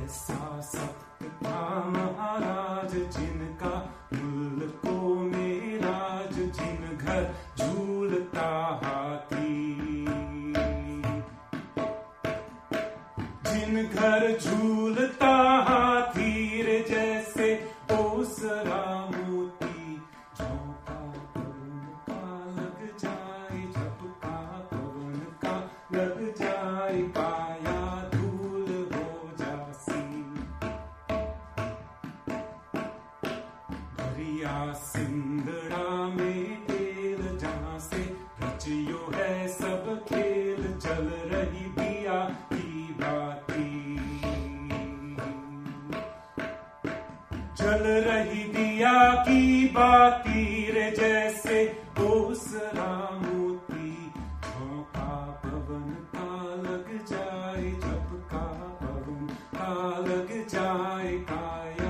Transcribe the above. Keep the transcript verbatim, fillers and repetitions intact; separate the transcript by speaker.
Speaker 1: ऐसा सख्त था महाराज जिनका मुल्कों में राज, जिन घर झूलता हाथी, जिन घर झूलता हाथी रे जैसे ओसरा मोती, झोंका पवन का लग जाए, झपका पवन का लग जाए, काया धूल हो जासी। भरिया सिंदड़ा में तेल जहां से रचियो है सब खेल, चल रही दिया की बाती, चल रही दिया की बाती रे जैसे ओसरा मोती, झोंका पवन का लग जाए, झपका पवन का लग जाए, काया